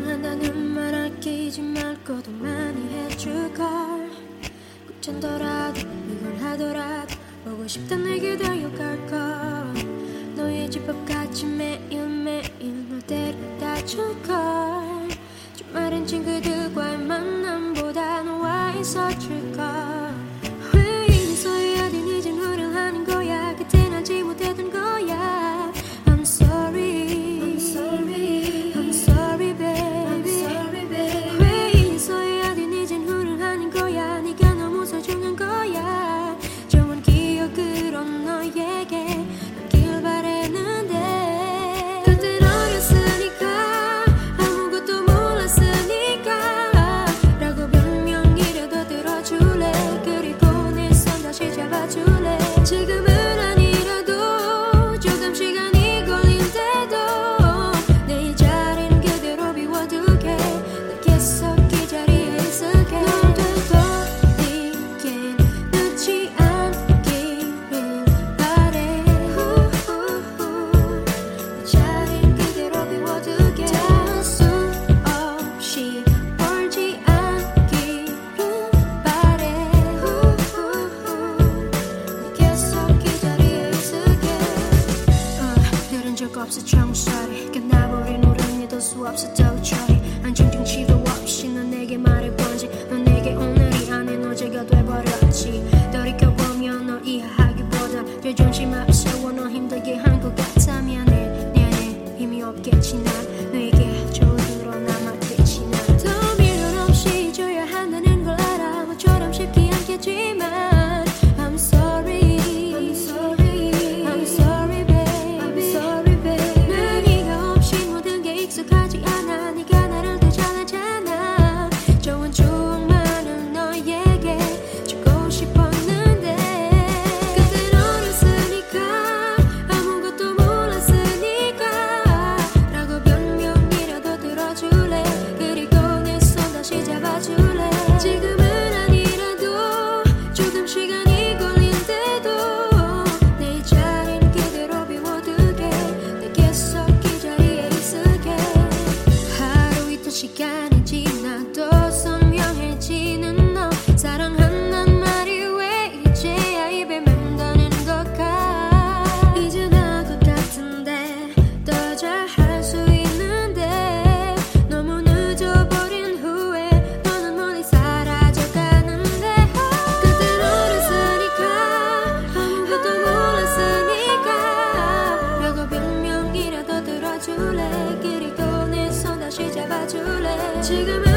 사랑한다는 말 아끼지 말고 더 많이 해줄걸. 꼭 찬더라도 이걸 하더라도 보고 싶다 내게 달려갈걸. 너의 집 앞같이 매일매일 널 데려다 줄걸. 주말엔 친구들과의 만남보다 너와 있어줄걸. 왜 이래서야 된 이젠 후련하는 거야. 그땐 알지 못했던 거야. I'm sorry, I'm sorry, I'm sorry baby, I'm sorry baby. 왜 이래서야 된 이젠 후련하는 거야. 네가 너무 소중한 거야. 좋은 기억으로 너에게 남길 바랬는데 그땐 어렸으니까 아무것도 몰랐으니까 라고 변명이라도 들어줄래. 그리고 내 손 다시 잡아줄래. 지금은 아니라도 조금 시간이 걸린대도 내 자리는 그대로 비워두게. 늘 계속 이 자리에 있을게. 널 되돌리긴 늦지 않기를 바래. 내 자리는 그대로 비워두게. 닿을 수 없이 멀지 않기를 바래. 내 계속 이 자리에 있을게. 들은 적 없어 청소리 끝나버린 우린 믿을 수 없어 도저히. 안중중치도 없이 넌 내게 말해본지. 넌 내게 오늘이 아닌 어제가 돼버렸지. 돌이켜보면 널 이해하기보다 자존심 앞세워 너 힘들게 한 것 같아. 미안해 미안해 힘이 없겠지. 난 너에게 저으로 남았겠지. 난 더 미련 없이 줘야 한다는 걸 알아. 모처럼 쉽지 않겠지만 I'm sorry, I'm sorry, I'm sorry baby, I'm sorry baby. 난 네가 없이 모든 게 익숙하지 않아. 네가 나를 더 잘하잖아. 좋은 추억만을 너에게 주고 싶었는데 그땐 어렸으니까 아무것도 몰랐으니까 라고 변명이라도 들어줄래. 그리고 내 손 다시 잡아줄래. 지금은 아니라도 조금 시간이 걸린대도 내 자리는 그대로 비워두게. 내 계속 이 자리에 있을게. 하루 이틀 시간이 지나도 선명해지는 너. 사랑한단 말이 왜 이제야 입에 맴도는 걸까. 이제 나을 것 같은데 더 잘할 수 있는데 너무 늦어버린 후에 너는 멀리 사라져가는데. 그땐 어렸으니까 아무것도 몰랐으니까 라고 변명이라도 들어줄래. 그리고 내 손 다시 잡아줄래. 지금은